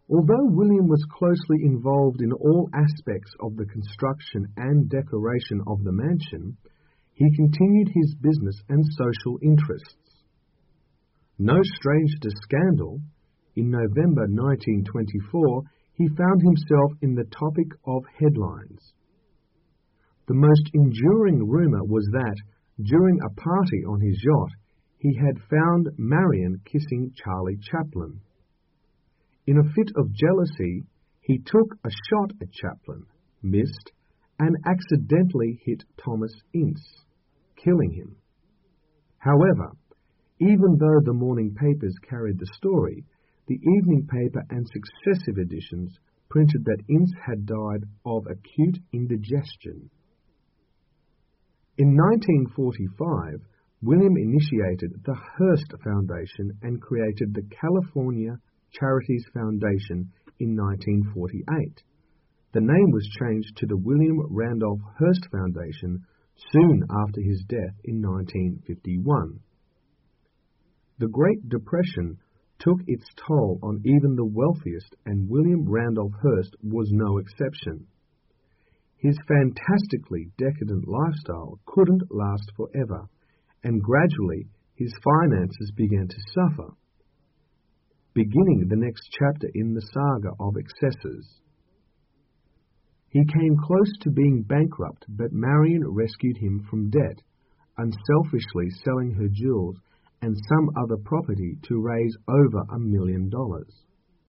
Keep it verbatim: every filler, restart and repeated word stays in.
Although William was closely involved in all aspects of the construction and decoration of the mansion, he continued his business and social interests. No stranger to scandal, in November nineteen twenty-four, he found himself in the topic of headlines. The most enduring rumour was that, during a party on his yacht, he had found Marion kissing Charlie Chaplin. In a fit of jealousy, he took a shot at Chaplin, missed, and accidentally hit Thomas Ince, killing him. However, even though the morning papers carried the story, the evening paper and successive editions printed that Ince had died of acute indigestion. In nineteen forty-five, William initiated the Hearst Foundation and created the California Charities Foundation in nineteen forty-eight. The name was changed to the William Randolph Hearst Foundation soon after his death in nineteen fifty-one. The Great Depression took its toll on even the wealthiest, and William Randolph Hearst was no exception. His fantastically decadent lifestyle couldn't last forever, and gradually his finances began to suffer, beginning the next chapter in the saga of excesses. He came close to being bankrupt, but Marion rescued him from debt, unselfishly selling her jewels and some other property to raise over a million dollars.